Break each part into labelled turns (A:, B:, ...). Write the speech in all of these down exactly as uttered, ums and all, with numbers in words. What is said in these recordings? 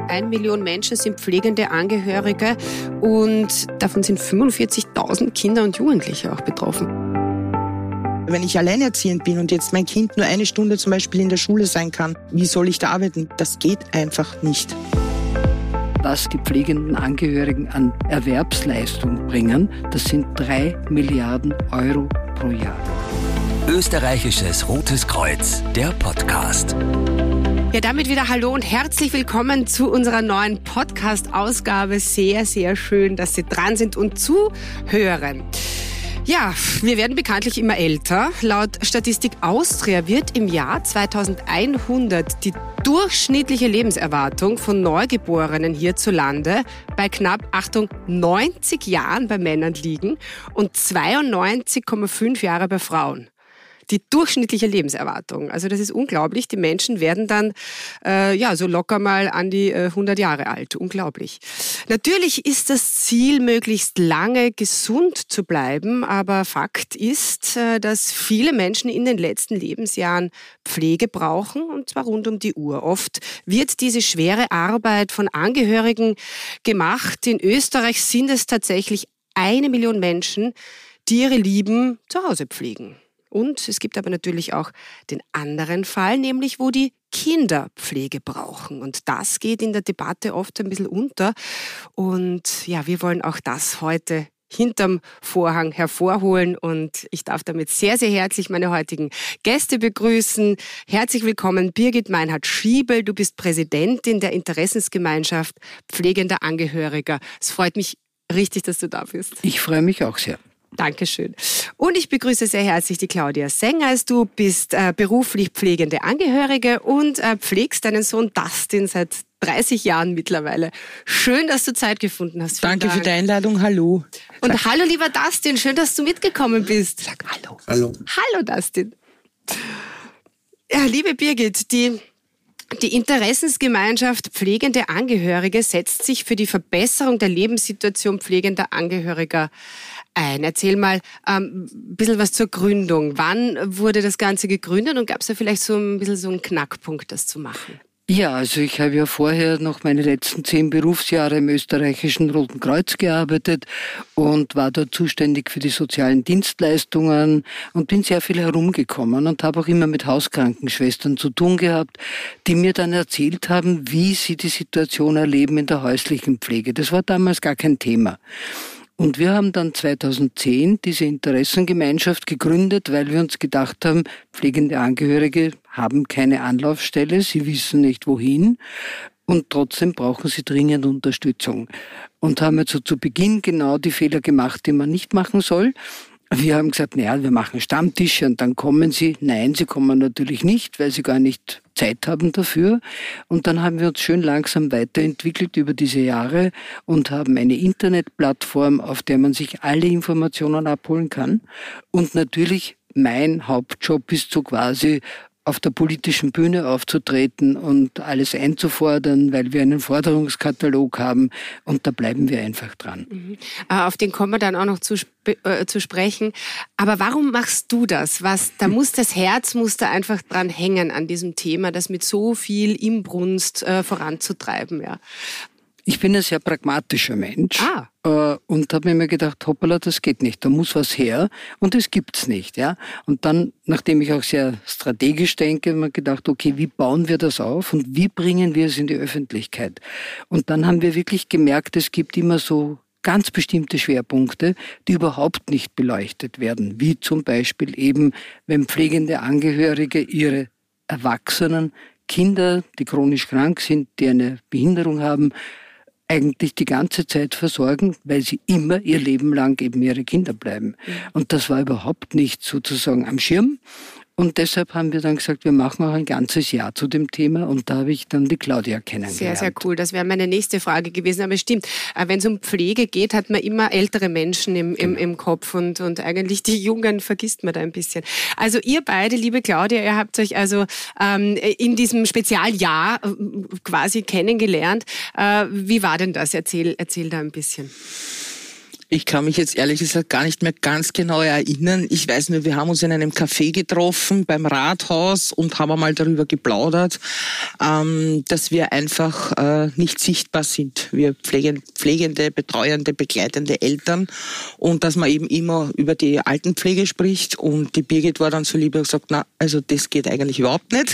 A: Eine Million Menschen sind pflegende Angehörige und davon sind fünfundvierzigtausend Kinder und Jugendliche auch betroffen.
B: Wenn ich alleinerziehend bin und jetzt mein Kind nur eine Stunde zum Beispiel in der Schule sein kann, wie soll ich da arbeiten? Das geht einfach nicht.
C: Was die pflegenden Angehörigen an Erwerbsleistung bringen, das sind drei Milliarden Euro pro Jahr.
D: Österreichisches Rotes Kreuz, der Podcast.
A: Ja, damit wieder hallo und herzlich willkommen zu unserer neuen Podcast-Ausgabe. Sehr, sehr schön, dass Sie dran sind und zuhören. Ja, wir werden bekanntlich immer älter. Laut Statistik Austria wird im Jahr zweitausendeinhundert die durchschnittliche Lebenserwartung von Neugeborenen hierzulande bei knapp, Achtung, neunzig Jahren bei Männern liegen und zweiundneunzig Komma fünf Jahre bei Frauen. Die durchschnittliche Lebenserwartung. Also das ist unglaublich. Die Menschen werden dann äh, ja so locker mal an die äh, hundert Jahre alt. Unglaublich. Natürlich ist das Ziel, möglichst lange gesund zu bleiben. Aber Fakt ist, äh, dass viele Menschen in den letzten Lebensjahren Pflege brauchen, und zwar rund um die Uhr. Oft wird diese schwere Arbeit von Angehörigen gemacht. In Österreich sind es tatsächlich eine Million Menschen, die ihre Lieben zu Hause pflegen. Und es gibt aber natürlich auch den anderen Fall, nämlich wo die Kinder Pflege brauchen. Und das geht in der Debatte oft ein bisschen unter. Und ja, wir wollen auch das heute hinterm Vorhang hervorholen. Und ich darf damit sehr, sehr herzlich meine heutigen Gäste begrüßen. Herzlich willkommen, Birgit Meinhardt-Schiebel. Du bist Präsidentin der Interessensgemeinschaft pflegender Angehöriger. Es freut mich richtig, dass du da bist.
C: Ich freue mich auch sehr.
A: Dankeschön. Und ich begrüße sehr herzlich die Claudia Sengers. Du bist äh, beruflich pflegende Angehörige und äh, pflegst deinen Sohn Dustin seit dreißig Jahren mittlerweile. Schön, dass du Zeit gefunden hast.
B: Danke
A: Dank.
B: für die Einladung. Hallo.
A: Und
B: Sag.
A: hallo, lieber Dustin. Schön, dass du mitgekommen bist.
B: Sag hallo.
E: Hallo.
A: Hallo, Dustin. Ja, liebe Birgit, die Die Interessensgemeinschaft pflegende Angehörige setzt sich für die Verbesserung der Lebenssituation pflegender Angehöriger ein. Erzähl mal ähm, ein bisschen was zur Gründung. Wann wurde das Ganze gegründet und gab es da vielleicht so ein bisschen so einen Knackpunkt, das zu machen?
C: Ja, also ich habe ja vorher noch meine letzten zehn Berufsjahre im österreichischen Roten Kreuz gearbeitet und war dort zuständig für die sozialen Dienstleistungen und bin sehr viel herumgekommen und habe auch immer mit Hauskrankenschwestern zu tun gehabt, die mir dann erzählt haben, wie sie die Situation erleben in der häuslichen Pflege. Das war damals gar kein Thema. Und wir haben dann zweitausendzehn diese Interessengemeinschaft gegründet, weil wir uns gedacht haben, pflegende Angehörige haben keine Anlaufstelle, sie wissen nicht wohin und trotzdem brauchen sie dringend Unterstützung. Und haben also zu Beginn genau die Fehler gemacht, die man nicht machen soll. Wir haben gesagt, naja, wir machen Stammtische und dann kommen sie. Nein, sie kommen natürlich nicht, weil sie gar nicht Zeit haben dafür. Und dann haben wir uns schön langsam weiterentwickelt über diese Jahre und haben eine Internetplattform, auf der man sich alle Informationen abholen kann. Und natürlich mein Hauptjob ist so quasi auf der politischen Bühne aufzutreten und alles einzufordern, weil wir einen Forderungskatalog haben und da bleiben wir einfach dran.
A: Mhm. Auf den kommen wir dann auch noch zu, sp- äh, zu sprechen. Aber warum machst du das? Was, da muss das Herz muss da einfach dran hängen an diesem Thema, das mit so viel Inbrunst äh, voranzutreiben. Ja.
C: Ich bin ein sehr pragmatischer Mensch
A: ah.
C: äh, und habe mir immer gedacht, hoppala, das geht nicht, da muss was her und das gibt's nicht. Ja? Und dann, nachdem ich auch sehr strategisch denke, habe ich mir gedacht, okay, wie bauen wir das auf und wie bringen wir es in die Öffentlichkeit? Und dann haben wir wirklich gemerkt, es gibt immer so ganz bestimmte Schwerpunkte, die überhaupt nicht beleuchtet werden, wie zum Beispiel eben, wenn pflegende Angehörige ihre Erwachsenen, Kinder, die chronisch krank sind, die eine Behinderung haben, eigentlich die ganze Zeit versorgen, weil sie immer ihr Leben lang eben ihre Kinder bleiben. Mhm. Und das war überhaupt nicht sozusagen am Schirm. Und deshalb haben wir dann gesagt, wir machen auch ein ganzes Jahr zu dem Thema. Und da habe ich dann die Claudia kennengelernt.
A: Sehr, sehr cool. Das wäre meine nächste Frage gewesen. Aber es stimmt, wenn es um Pflege geht, hat man immer ältere Menschen im, im,
C: genau.
A: im Kopf. Und, und eigentlich die Jungen vergisst man da ein bisschen. Also ihr beide, liebe Claudia, ihr habt euch also ähm, in diesem Spezialjahr äh, quasi kennengelernt. Äh, wie war denn das? Erzähl, erzähl da ein bisschen.
B: Ich kann mich jetzt ehrlich gesagt gar nicht mehr ganz genau erinnern. Ich weiß nur, wir haben uns in einem Café getroffen beim Rathaus und haben einmal darüber geplaudert, ähm, dass wir einfach äh, nicht sichtbar sind. Wir pflegen, pflegende, betreuende, begleitende Eltern und dass man eben immer über die Altenpflege spricht. Und die Birgit war dann so lieb und gesagt, na, also das geht eigentlich überhaupt nicht.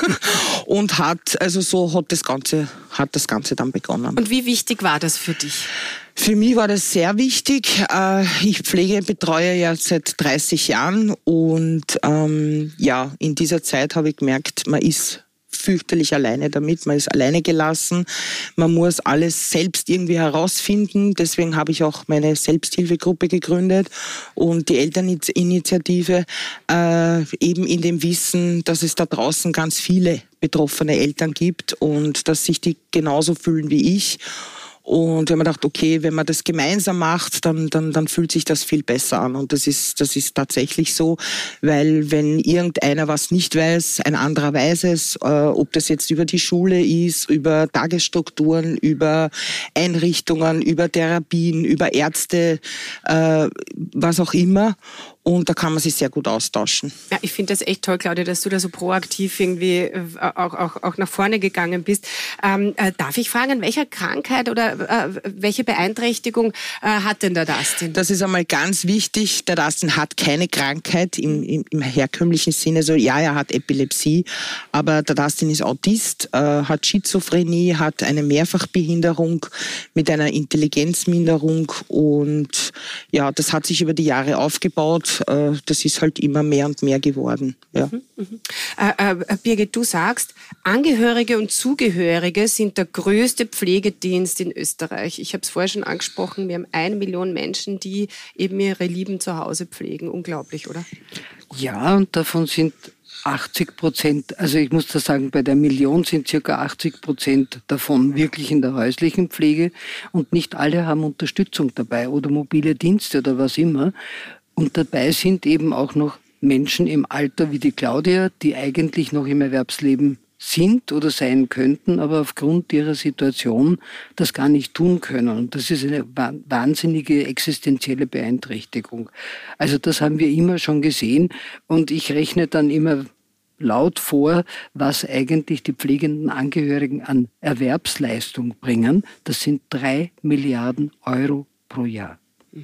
B: Und hat, also so hat das Ganze, hat das Ganze dann begonnen.
A: Und wie wichtig war das für dich?
B: Für mich war das sehr wichtig. Ich pflege und betreue ja seit dreißig Jahren und ähm, ja, in dieser Zeit habe ich gemerkt, man ist fürchterlich alleine damit, man ist alleine gelassen, man muss alles selbst irgendwie herausfinden, deswegen habe ich auch meine Selbsthilfegruppe gegründet und die Elterninitiative, äh, eben in dem Wissen, dass es da draußen ganz viele betroffene Eltern gibt und dass sich die genauso fühlen wie ich. Und wir haben gedacht, okay, wenn man das gemeinsam macht, dann, dann, dann fühlt sich das viel besser an. Und das ist, das ist tatsächlich so, weil wenn irgendeiner was nicht weiß, ein anderer weiß es, äh, ob das jetzt über die Schule ist, über Tagesstrukturen, über Einrichtungen, über Therapien, über Ärzte, äh, was auch immer. Und da kann man sich sehr gut austauschen.
A: Ja, ich finde das echt toll, Claudia, dass du da so proaktiv irgendwie äh, auch, auch, auch nach vorne gegangen bist. Ähm, äh, darf ich fragen, welcher Krankheit oder äh, welche Beeinträchtigung äh, hat denn der Dustin?
B: Das ist einmal ganz wichtig. Der Dustin hat keine Krankheit im, im, im herkömmlichen Sinne. So, ja, er hat Epilepsie, aber der Dustin ist Autist, äh, hat Schizophrenie, hat eine Mehrfachbehinderung mit einer Intelligenzminderung und ja, das hat sich über die Jahre aufgebaut. Das ist halt immer mehr und mehr geworden. Ja.
A: Mhm, mhm. Äh, äh, Birgit, du sagst, Angehörige und Zugehörige sind der größte Pflegedienst in Österreich. Ich habe es vorher schon angesprochen, wir haben eine Million Menschen, die eben ihre Lieben zu Hause pflegen. Unglaublich, oder?
C: Ja, und davon sind achtzig Prozent, also ich muss da sagen, bei der Million sind circa achtzig Prozent davon wirklich in der häuslichen Pflege und nicht alle haben Unterstützung dabei oder mobile Dienste oder was immer. Und dabei sind eben auch noch Menschen im Alter wie die Claudia, die eigentlich noch im Erwerbsleben sind oder sein könnten, aber aufgrund ihrer Situation das gar nicht tun können. Und das ist eine wahnsinnige existenzielle Beeinträchtigung. Also das haben wir immer schon gesehen und ich rechne dann immer laut vor, was eigentlich die pflegenden Angehörigen an Erwerbsleistung bringen. Das sind drei Milliarden Euro pro Jahr,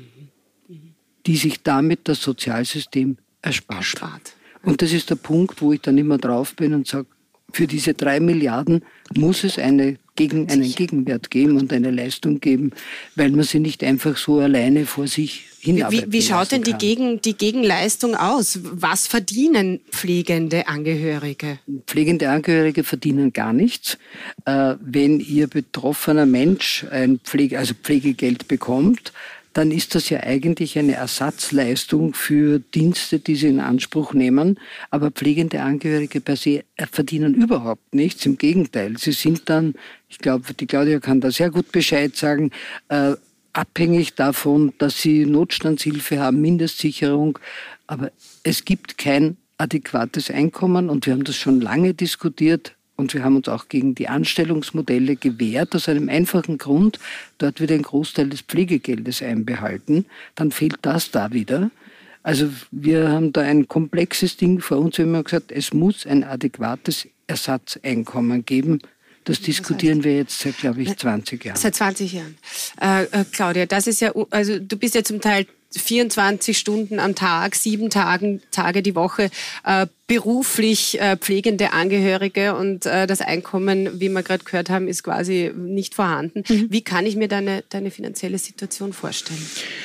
C: die sich damit das Sozialsystem erspart. erspart. Und das ist der Punkt, wo ich dann immer drauf bin und sage, für diese drei Milliarden muss es eine, gegen, einen Gegenwert geben und eine Leistung geben, weil man sie nicht einfach so alleine vor sich hinarbeiten
A: Wie, wie schaut denn die,
C: kann.
A: Gegen, die Gegenleistung aus? Was verdienen pflegende Angehörige?
C: Pflegende Angehörige verdienen gar nichts. Äh, wenn ihr betroffener Mensch ein Pflege, also Pflegegeld bekommt, dann ist das ja eigentlich eine Ersatzleistung für Dienste, die sie in Anspruch nehmen. Aber pflegende Angehörige per se verdienen überhaupt nichts. Im Gegenteil, sie sind dann, ich glaube, die Claudia kann da sehr gut Bescheid sagen, äh, abhängig davon, dass sie Notstandshilfe haben, Mindestsicherung. Aber es gibt kein adäquates Einkommen und wir haben das schon lange diskutiert. Und wir haben uns auch gegen die Anstellungsmodelle gewehrt, aus einem einfachen Grund. Dort wird ein Großteil des Pflegegeldes einbehalten. Dann fehlt das da wieder. Also wir haben da ein komplexes Ding vor uns. Wir haben gesagt, es muss ein adäquates Ersatzeinkommen geben. Das diskutieren wir jetzt seit, glaube ich, zwanzig Jahren.
A: Seit zwanzig Jahren. Äh, äh, Claudia, das ist ja, also du bist ja zum Teil vierundzwanzig Stunden am Tag, sieben Tagen, Tage die Woche äh, beruflich äh, pflegende Angehörige und äh, das Einkommen, wie wir gerade gehört haben, ist quasi nicht vorhanden. Mhm. Wie kann ich mir deine, deine finanzielle Situation vorstellen?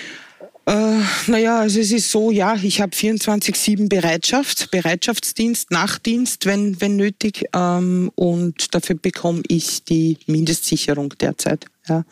B: Äh, naja, also es ist so, ja, ich habe vierundzwanzig sieben Bereitschaft, Bereitschaftsdienst, Nachtdienst, wenn, wenn nötig, ähm, und dafür bekomme ich die Mindestsicherung derzeit. Ja.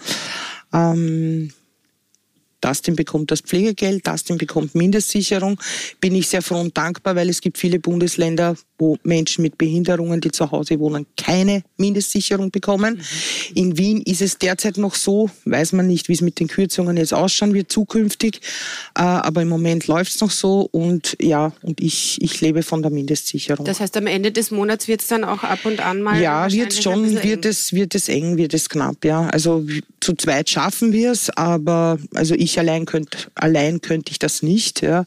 B: Ähm, Dustin bekommt das Pflegegeld, Dustin bekommt Mindestsicherung. Bin ich sehr froh und dankbar, weil es gibt viele Bundesländer, wo Menschen mit Behinderungen, die zu Hause wohnen, keine Mindestsicherung bekommen. Mhm. In Wien ist es derzeit noch so, weiß man nicht, wie es mit den Kürzungen jetzt ausschauen wird zukünftig, aber im Moment läuft es noch so und ja, und ich, ich lebe von der Mindestsicherung.
A: Das heißt, am Ende des Monats wird es dann auch ab und an mal...
B: Ja, wird schon, wird es, wird es eng, wird es knapp, ja. Also zu zweit schaffen wir es, aber also ich allein könnte allein könnte ich das nicht ja,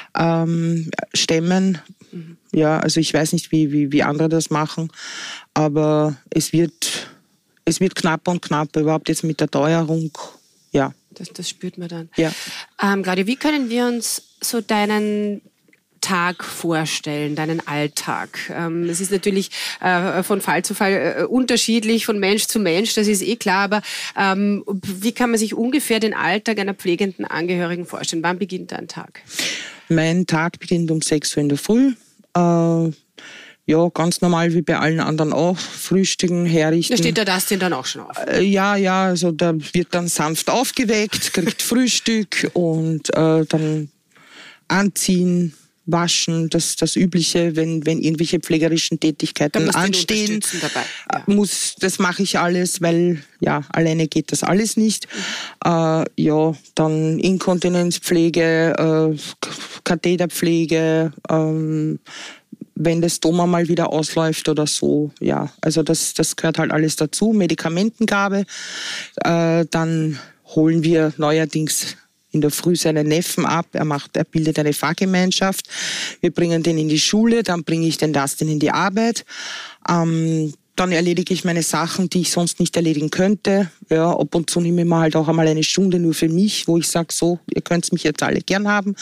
B: ähm, stemmen. Mhm. Ja, also ich weiß nicht, wie, wie, wie andere das machen, aber es wird, es wird knapper und knapper, überhaupt jetzt mit der Teuerung, ja.
A: Das, das spürt man dann.
B: Ja.
A: Ähm, Claudia, wie können wir uns so deinen Tag vorstellen, deinen Alltag? Ähm, es ist natürlich äh, von Fall zu Fall äh, unterschiedlich, von Mensch zu Mensch, das ist eh klar, aber ähm, wie kann man sich ungefähr den Alltag einer pflegenden Angehörigen vorstellen? Wann beginnt dein Tag?
B: Mein Tag beginnt um sechs Uhr in der Früh. Äh, ja, ganz normal wie bei allen anderen auch. Frühstücken, herrichten.
A: Da steht der Dustin dann auch schon auf?
B: Äh, ja, ja, also da wird dann sanft aufgeweckt, kriegt Frühstück und äh, dann anziehen, waschen, das das Übliche, wenn, wenn irgendwelche pflegerischen Tätigkeiten anstehen.
A: Dabei. Ja.
B: Muss, das mache ich alles, weil ja, alleine geht das alles nicht. Mhm. Äh, ja, dann Inkontinenzpflege, äh, Katheterpflege, ähm, wenn das Stoma mal wieder ausläuft oder so, ja, also das, das gehört halt alles dazu. Medikamentengabe, äh, dann holen wir neuerdings in der Früh seinen Neffen ab, er macht, er bildet eine Fahrgemeinschaft. Wir bringen den in die Schule, dann bringe ich den Dustin in die Arbeit. Ähm, dann erledige ich meine Sachen, die ich sonst nicht erledigen könnte. Ja, ab und zu nehme ich mir halt auch einmal eine Stunde nur für mich, wo ich sage, so, ihr könnt mich jetzt alle gern haben.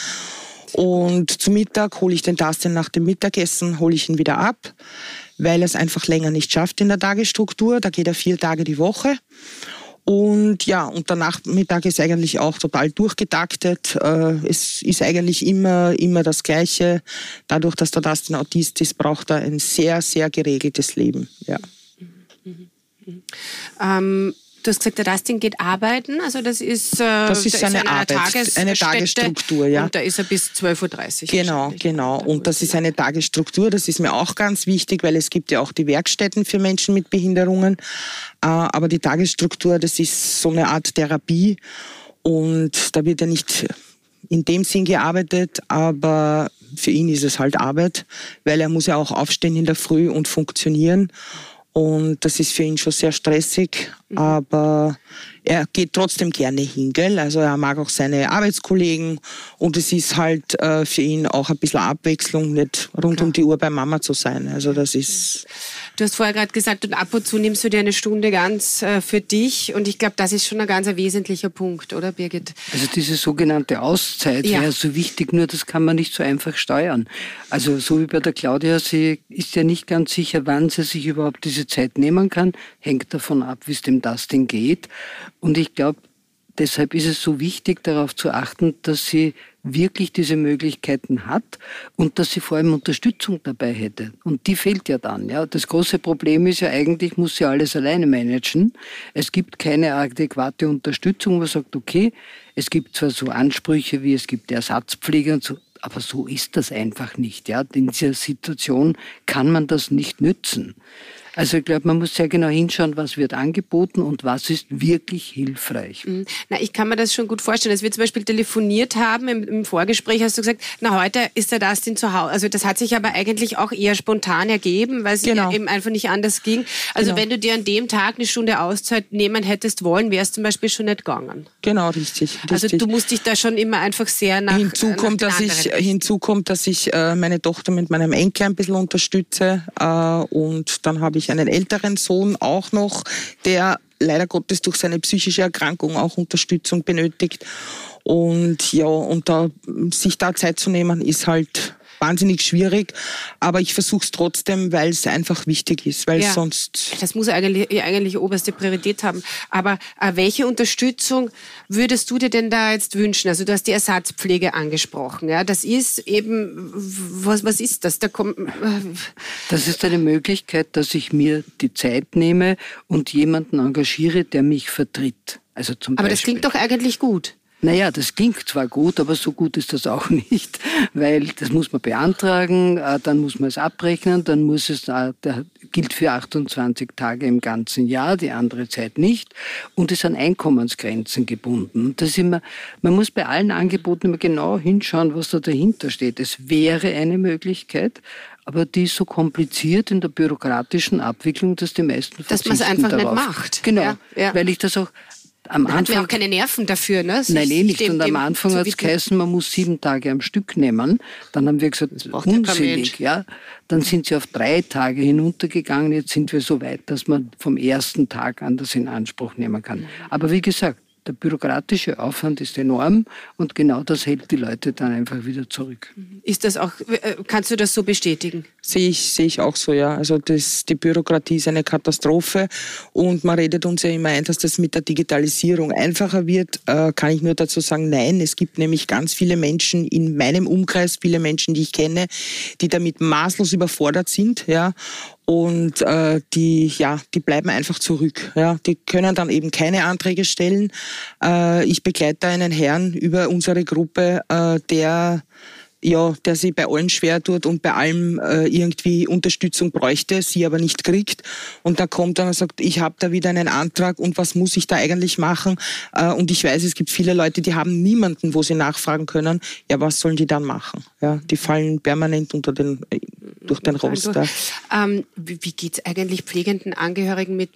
B: Und zu Mittag hole ich den Dustin nach dem Mittagessen, hole ich ihn wieder ab, weil er es einfach länger nicht schafft in der Tagesstruktur. Da geht er vier Tage die Woche. Und ja, und der Nachmittag ist eigentlich auch total durchgetaktet. Es ist eigentlich immer, immer das Gleiche. Dadurch, dass der Dustin Autist ist, braucht er ein sehr, sehr geregeltes Leben. Ja.
A: Mhm. Mhm. Ähm Du hast gesagt, der Dustin geht arbeiten, also das ist, äh,
B: das ist
A: eine,
B: eine Arbeit,
A: Tages-
B: eine Tagesstruktur, ja.
A: Und da ist er bis zwölf Uhr dreißig.
B: Genau, genau. Und das ist eine Tagesstruktur, das ist mir auch ganz wichtig, weil es gibt ja auch die Werkstätten für Menschen mit Behinderungen. Aber die Tagesstruktur, das ist so eine Art Therapie und da wird ja nicht in dem Sinn gearbeitet, aber für ihn ist es halt Arbeit, weil er muss ja auch aufstehen in der Früh und funktionieren. Und das ist für ihn schon sehr stressig, mhm. aber er geht trotzdem gerne hin, gell? Also er mag auch seine Arbeitskollegen und es ist halt äh, für ihn auch ein bisschen Abwechslung, nicht rund Klar. um die Uhr bei Mama zu sein. Also das ist...
A: Du hast vorher gerade gesagt, und ab und zu nimmst du dir eine Stunde ganz äh, für dich und ich glaube, das ist schon ein ganz ein wesentlicher Punkt, oder Birgit?
C: Also diese sogenannte Auszeit ja. wäre so wichtig, nur das kann man nicht so einfach steuern. Also so wie bei der Claudia, sie ist ja nicht ganz sicher, wann sie sich überhaupt diese Zeit nehmen kann, hängt davon ab, wie es dem Dustin geht. Und ich glaube, deshalb ist es so wichtig, darauf zu achten, dass sie wirklich diese Möglichkeiten hat und dass sie vor allem Unterstützung dabei hätte. Und die fehlt ja dann. Ja. Das große Problem ist ja eigentlich, muss sie alles alleine managen. Es gibt keine adäquate Unterstützung, wo man sagt, okay, es gibt zwar so Ansprüche wie es gibt Ersatzpflege und so, aber so ist das einfach nicht. Ja. In dieser Situation kann man das nicht nützen. Also ich glaube, man muss sehr genau hinschauen, was wird angeboten und was ist wirklich hilfreich.
A: Na, ich kann mir das schon gut vorstellen. Als wir zum Beispiel telefoniert haben, im, im Vorgespräch hast du gesagt, na heute ist der Dustin zu Hause. Also das hat sich aber eigentlich auch eher spontan ergeben, weil es genau. eben einfach nicht anders ging. Also genau. wenn du dir an dem Tag eine Stunde Auszeit nehmen hättest wollen, wäre es zum Beispiel schon nicht gegangen.
B: Genau, richtig. richtig.
A: Also du musst dich da schon immer einfach sehr nach...
B: Hinzu kommt, nach dass ich, hinzu kommt, dass ich äh, meine Tochter mit meinem Enkel ein bisschen unterstütze äh, und dann habe ich einen älteren Sohn auch noch, der leider Gottes durch seine psychische Erkrankung auch Unterstützung benötigt. Und ja, und da, sich da Zeit zu nehmen, ist halt wahnsinnig schwierig, aber ich versuche es trotzdem, weil es einfach wichtig ist, weil ja, sonst...
A: Das muss eigentlich, eigentlich oberste Priorität haben. Aber äh, welche Unterstützung würdest du dir denn da jetzt wünschen? Also du hast die Ersatzpflege angesprochen. Ja? Das ist eben, was, was ist das? Da kommt, äh,
C: das ist eine Möglichkeit, dass ich mir die Zeit nehme und jemanden engagiere, der mich vertritt. Also zum
A: aber
C: Beispiel.
A: Das klingt doch eigentlich gut.
C: Naja, das klingt zwar gut, aber so gut ist das auch nicht, weil das muss man beantragen, dann muss man es abrechnen, dann muss es, der gilt für achtundzwanzig Tage im ganzen Jahr, die andere Zeit nicht und ist an Einkommensgrenzen gebunden. Das ist immer, man muss bei allen Angeboten immer genau hinschauen, was da dahinter steht. Es wäre eine Möglichkeit, aber die ist so kompliziert in der bürokratischen Abwicklung, dass die meisten verzichten
A: darauf. Dass man es einfach
C: darauf.
A: nicht macht.
C: Genau,
A: ja, ja.
C: weil ich das auch Am
A: da
C: Anfang,
A: hat man auch keine Nerven dafür, ne? Sich
C: nein, eh nicht.
A: dem,
C: und am
A: dem
C: Anfang hat es geheißen, man muss sieben Tage am Stück nehmen. Dann haben wir gesagt, unsinnig. Ja. Dann sind sie auf drei Tage hinuntergegangen. Jetzt sind wir so weit, dass man vom ersten Tag an das in Anspruch nehmen kann. Aber wie gesagt, der bürokratische Aufwand ist enorm und genau das hält die Leute dann einfach wieder zurück.
A: Ist das auch, kannst du das so bestätigen?
B: Sehe ich, sehe ich auch so, ja. Also das, die Bürokratie ist eine Katastrophe und man redet uns ja immer ein, dass das mit der Digitalisierung einfacher wird. Äh, kann ich nur dazu sagen, nein. Es gibt nämlich ganz viele Menschen in meinem Umkreis, viele Menschen, die ich kenne, die damit maßlos überfordert sind, ja. Und äh, die, ja, die bleiben einfach zurück. Ja. Die können dann eben keine Anträge stellen. Äh, ich begleite einen Herrn über unsere Gruppe, äh, der ja, der sich bei allen schwer tut und bei allem äh, irgendwie Unterstützung bräuchte, sie aber nicht kriegt. Und da kommt dann und sagt, ich habe da wieder einen Antrag und was muss ich da eigentlich machen? Äh, und ich weiß, es gibt viele Leute, die haben niemanden, wo sie nachfragen können. Ja, was sollen die dann machen? Ja, die fallen permanent unter den, äh, durch den Roster.
A: Ähm, wie wie geht es eigentlich pflegenden Angehörigen mit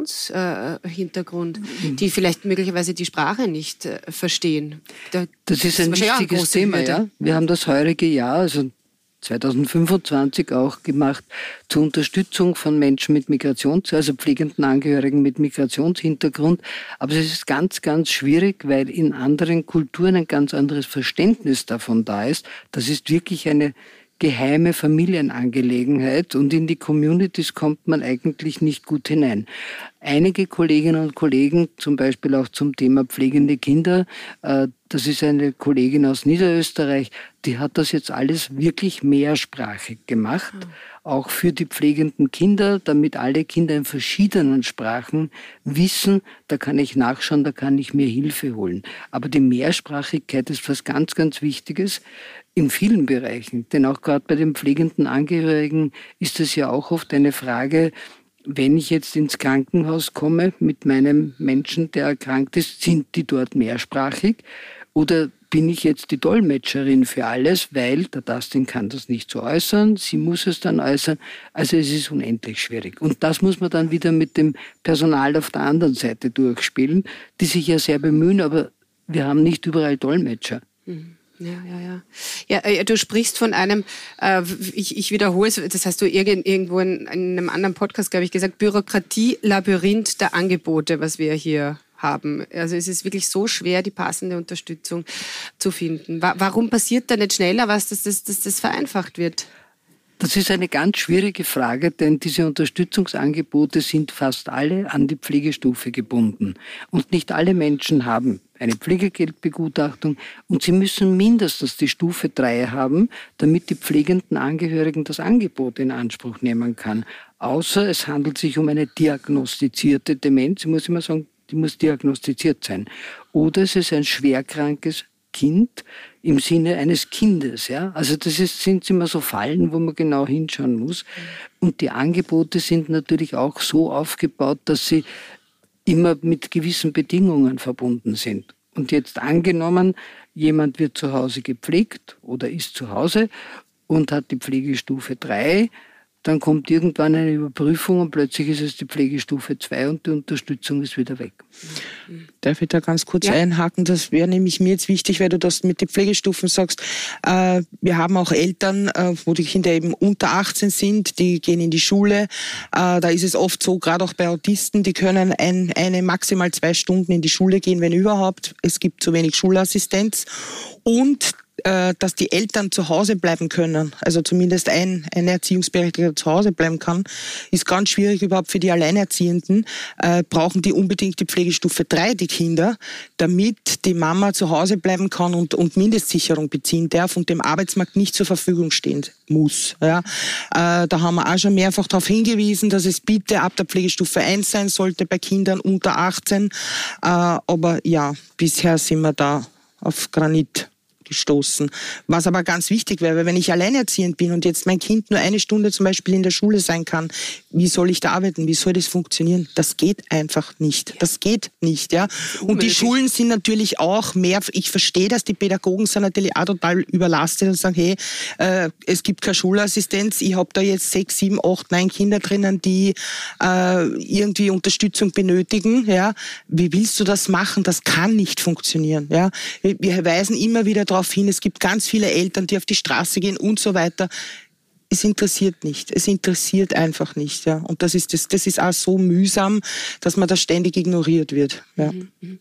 A: Migrationshintergrund, äh, mhm. die vielleicht möglicherweise die Sprache nicht äh, verstehen? Da,
C: das ist ein wichtiges ein Thema, ja. Wir haben das heurige Jahr, also zweitausendfünfundzwanzig auch gemacht, zur Unterstützung von Menschen mit Migrations-, also pflegenden Angehörigen mit Migrationshintergrund. Aber es ist ganz, ganz schwierig, weil in anderen Kulturen ein ganz anderes Verständnis davon da ist. Das ist wirklich eine geheime Familienangelegenheit und in die Communities kommt man eigentlich nicht gut hinein. Einige Kolleginnen und Kollegen, zum Beispiel auch zum Thema pflegende Kinder, äh, das ist eine Kollegin aus Niederösterreich, die hat das jetzt alles wirklich mehrsprachig gemacht, mhm. auch für die pflegenden Kinder, damit alle Kinder in verschiedenen Sprachen wissen, da kann ich nachschauen, da kann ich mir Hilfe holen. Aber die Mehrsprachigkeit ist was ganz, ganz Wichtiges in vielen Bereichen, denn auch gerade bei den pflegenden Angehörigen ist es ja auch oft eine Frage, wenn ich jetzt ins Krankenhaus komme mit meinem Menschen, der erkrankt ist, sind die dort mehrsprachig oder bin ich jetzt die Dolmetscherin für alles, weil der Dustin kann das nicht so äußern, sie muss es dann äußern. Also es ist unendlich schwierig. Und das muss man dann wieder mit dem Personal auf der anderen Seite durchspielen, die sich ja sehr bemühen, aber wir haben nicht überall Dolmetscher.
A: Mhm. Ja, ja, ja. Ja, äh, du sprichst von einem, äh, ich, ich wiederhole es, das hast du irgend, irgendwo in, in einem anderen Podcast, glaube ich, gesagt, Bürokratie-Labyrinth der Angebote, was wir hier haben. Also es ist wirklich so schwer, die passende Unterstützung zu finden. Wa- warum passiert da nicht schneller was, dass das, dass das vereinfacht wird?
C: Das ist eine ganz schwierige Frage, denn diese Unterstützungsangebote sind fast alle an die Pflegestufe gebunden. Und nicht alle Menschen haben eine Pflegegeldbegutachtung und sie müssen mindestens die Stufe drei haben, damit die pflegenden Angehörigen das Angebot in Anspruch nehmen kann. Außer es handelt sich um eine diagnostizierte Demenz, ich muss immer sagen, die muss diagnostiziert sein. Oder es ist ein schwerkrankes Kind im Sinne eines Kindes. Ja? Also das ist, sind immer so Fallen, wo man genau hinschauen muss. Und die Angebote sind natürlich auch so aufgebaut, dass sie immer mit gewissen Bedingungen verbunden sind. Und jetzt angenommen, jemand wird zu Hause gepflegt oder ist zu Hause und hat die Pflegestufe drei, dann kommt irgendwann eine Überprüfung und plötzlich ist es die Pflegestufe zwei und die Unterstützung ist wieder weg.
B: Darf ich da ganz kurz
A: ja.
B: einhaken? Das wäre nämlich mir jetzt wichtig, weil du das mit den Pflegestufen sagst. Äh, wir haben auch Eltern, äh, wo die Kinder eben unter achtzehn sind, die gehen in die Schule. Äh, da ist es oft so, gerade auch bei Autisten, die können ein, eine maximal zwei Stunden in die Schule gehen, wenn überhaupt. Es gibt zu wenig Schulassistenz. Und dass die Eltern zu Hause bleiben können, also zumindest ein, ein Erziehungsberechtigter zu Hause bleiben kann, ist ganz schwierig überhaupt für die Alleinerziehenden. Äh, brauchen die unbedingt die Pflegestufe drei, die Kinder, damit die Mama zu Hause bleiben kann und, und Mindestsicherung beziehen darf und dem Arbeitsmarkt nicht zur Verfügung stehen muss. Ja. Äh, da haben wir auch schon mehrfach darauf hingewiesen, dass es bitte ab der Pflegestufe eins sein sollte bei Kindern unter achtzehn. Äh, aber ja, bisher sind wir da auf Granit gestoßen. Was aber ganz wichtig wäre, weil wenn ich alleinerziehend bin und jetzt mein Kind nur eine Stunde zum Beispiel in der Schule sein kann, wie soll ich da arbeiten? Wie soll das funktionieren? Das geht einfach nicht. Das geht nicht, ja. Und die Schulen sind natürlich auch mehr, ich verstehe, dass die Pädagogen sind natürlich auch total überlastet und sagen, hey, äh, es gibt keine Schulassistenz, ich habe da jetzt sechs, sieben, acht, neun Kinder drinnen, die äh, irgendwie Unterstützung benötigen, ja. Wie willst du das machen? Das kann nicht funktionieren, ja. Wir, wir weisen immer wieder darauf hin, es gibt ganz viele Eltern, die auf die Straße gehen und so weiter. Es interessiert nicht. Es interessiert einfach nicht, ja. Und das ist, das, das ist auch so mühsam, dass man das ständig ignoriert wird, ja.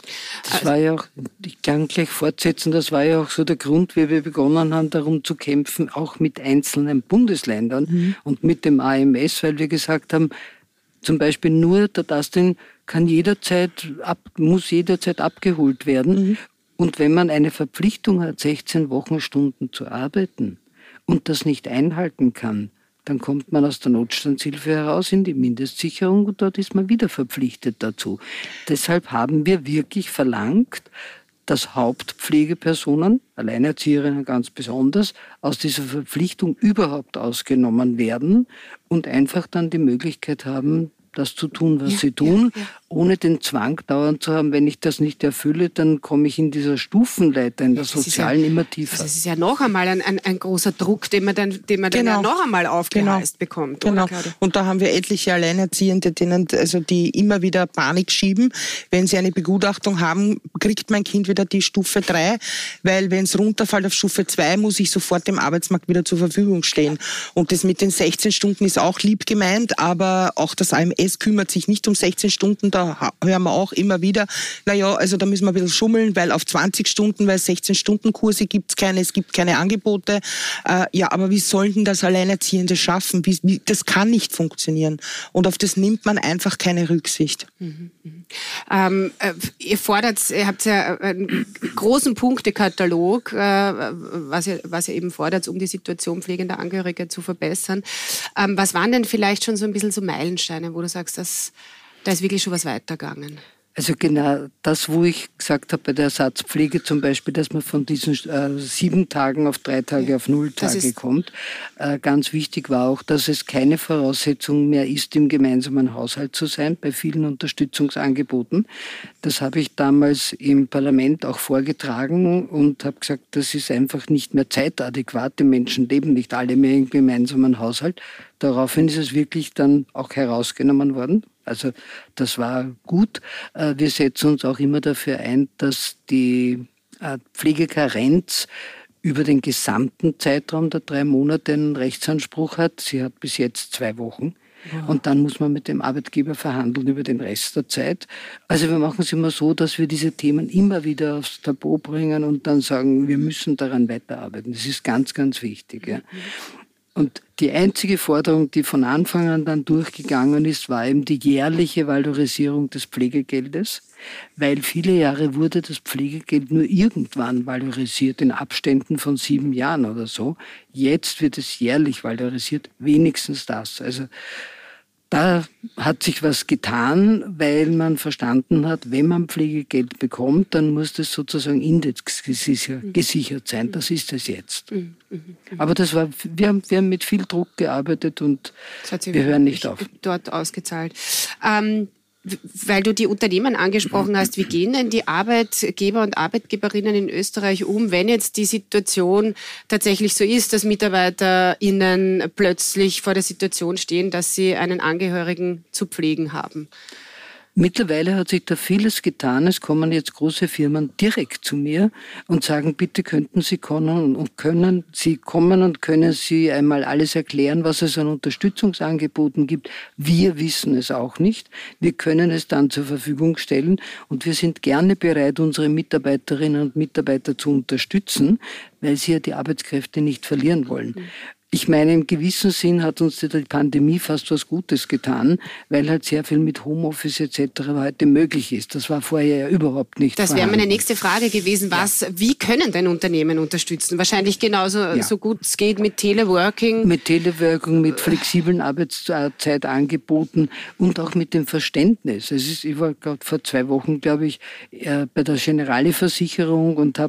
C: Das war ja auch, ich kann gleich fortsetzen, das war ja auch so der Grund, wie wir begonnen haben, darum zu kämpfen, auch mit einzelnen Bundesländern mhm. und mit dem A M S, weil wir gesagt haben, zum Beispiel nur der Dustin kann jederzeit, ab, muss jederzeit abgeholt werden. Mhm. Und wenn man eine Verpflichtung hat, sechzehn Wochenstunden zu arbeiten, und das nicht einhalten kann, dann kommt man aus der Notstandshilfe heraus in die Mindestsicherung und dort ist man wieder verpflichtet dazu. Deshalb haben wir wirklich verlangt, dass Hauptpflegepersonen, Alleinerzieherinnen ganz besonders, aus dieser Verpflichtung überhaupt ausgenommen werden und einfach dann die Möglichkeit haben, das zu tun, was ja, sie tun, ja, ja. ohne den Zwang dauernd zu haben, wenn ich das nicht erfülle, dann komme ich in dieser Stufenleiter, in der ja, sozialen
A: ja,
C: immer tiefer.
A: Das ist ja noch einmal ein, ein, ein großer Druck, den man dann, den man genau. dann ja noch einmal aufgeheißt genau. bekommt.
B: Genau.
A: Oder,
B: und da haben wir etliche Alleinerziehende, denen, also die immer wieder Panik schieben. Wenn sie eine Begutachtung haben, kriegt mein Kind wieder die Stufe drei, weil wenn es runterfällt auf Stufe zwei, muss ich sofort dem Arbeitsmarkt wieder zur Verfügung stehen. Und das mit den sechzehn Stunden ist auch lieb gemeint, aber auch das A M S kümmert sich nicht um sechzehn Stunden, da hören wir auch immer wieder, naja, also da müssen wir ein bisschen schummeln, weil auf zwanzig Stunden, weil sechzehn-Stunden-Kurse gibt es keine, es gibt keine Angebote. Äh, ja, aber wie sollen denn das Alleinerziehende schaffen? Wie, wie, das kann nicht funktionieren. Und auf das nimmt man einfach keine Rücksicht.
A: Mhm, mhm. Ähm, äh, ihr fordert, ihr habt ja einen großen Punktekatalog, äh, was, ihr, was ihr eben fordert, um die Situation pflegender Angehöriger zu verbessern. Ähm, was waren denn vielleicht schon so ein bisschen so Meilensteine, wo du sagst, dass, da ist wirklich schon was weitergegangen?
C: Also genau das, wo ich gesagt habe bei der Ersatzpflege zum Beispiel, dass man von diesen äh, sieben Tagen auf drei Tage, ja, auf null Tage kommt. Äh, ganz wichtig war auch, dass es keine Voraussetzung mehr ist, im gemeinsamen Haushalt zu sein, bei vielen Unterstützungsangeboten. Das habe ich damals im Parlament auch vorgetragen und habe gesagt, das ist einfach nicht mehr zeitadäquat. Die Menschen leben nicht alle mehr im gemeinsamen Haushalt. Daraufhin ist es wirklich dann auch herausgenommen worden. Also das war gut. Wir setzen uns auch immer dafür ein, dass die Pflegekarenz über den gesamten Zeitraum der drei Monate einen Rechtsanspruch hat. Sie hat bis jetzt zwei Wochen. Wow. Und dann muss man mit dem Arbeitgeber verhandeln über den Rest der Zeit. Also wir machen es immer so, dass wir diese Themen immer wieder aufs Tableau bringen und dann sagen, wir müssen daran weiterarbeiten. Das ist ganz, ganz wichtig. Ja. Und die einzige Forderung, die von Anfang an dann durchgegangen ist, war eben die jährliche Valorisierung des Pflegegeldes, weil viele Jahre wurde das Pflegegeld nur irgendwann valorisiert, in Abständen von sieben Jahren oder so. Jetzt wird es jährlich valorisiert, wenigstens das. Also da hat sich was getan, weil man verstanden hat, wenn man Pflegegeld bekommt, dann muss das sozusagen indexgesichert sein. Das ist es jetzt. Mhm. Mhm. Aber das war, wir haben, wir haben mit viel Druck gearbeitet und wir hören nicht auf.
A: Dort ausgezahlt. Ähm, weil du die Unternehmen angesprochen hast, wie gehen denn die Arbeitgeber und Arbeitgeberinnen in Österreich um, wenn jetzt die Situation tatsächlich so ist, dass MitarbeiterInnen plötzlich vor der Situation stehen, dass sie einen Angehörigen zu pflegen haben?
C: Mittlerweile hat sich da vieles getan. Es kommen jetzt große Firmen direkt zu mir und sagen, bitte könnten Sie kommen und können Sie kommen und können Sie einmal alles erklären, was es an Unterstützungsangeboten gibt. Wir wissen es auch nicht. Wir können es dann zur Verfügung stellen und wir sind gerne bereit, unsere Mitarbeiterinnen und Mitarbeiter zu unterstützen, weil sie ja die Arbeitskräfte nicht verlieren wollen. Ich meine, im gewissen Sinn hat uns die Pandemie fast was Gutes getan, weil halt sehr viel mit Homeoffice et cetera heute möglich ist. Das war vorher ja überhaupt nicht
A: Das
C: vorhanden.
A: wäre meine nächste Frage gewesen. Was, ja. Wie können denn Unternehmen unterstützen? Wahrscheinlich genauso ja. so gut es geht mit Teleworking.
C: Mit Teleworking, mit flexiblen Arbeitszeitangeboten und auch mit dem Verständnis. Es ist, ich war gerade vor zwei Wochen, glaube ich, bei der Generali-Versicherung und habe dort